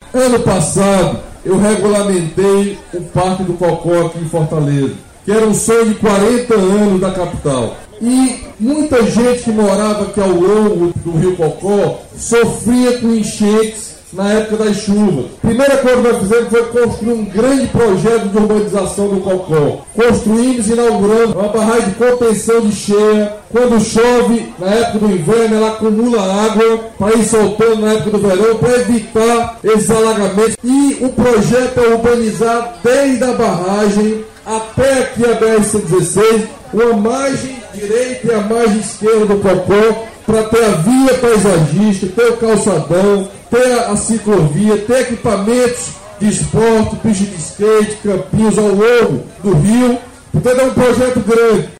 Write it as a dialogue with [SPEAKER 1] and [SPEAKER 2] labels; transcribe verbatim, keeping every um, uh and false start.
[SPEAKER 1] Ano passado, eu regulamentei o Parque do Cocó aqui em Fortaleza, que era um sonho de quarenta anos da capital. E muita gente que morava aqui ao longo do Rio Cocó sofria com enchentes na época das chuvas. A primeira coisa que nós fizemos foi construir um grande projeto de urbanização do Cocó. Construímos e inauguramos uma barragem de contenção de cheia. Quando chove, na época do inverno, ela acumula água para ir soltando na época do verão, para evitar esses alagamentos. E o projeto é urbanizar desde a barragem até aqui a B R cento e dezesseis, uma margem direita e a margem esquerda do Cocó, para ter a via paisagística, ter o calçadão, ter a ciclovia, ter equipamentos de esporte, pista de skate, campinhos ao longo do rio. Portanto, é um projeto grande.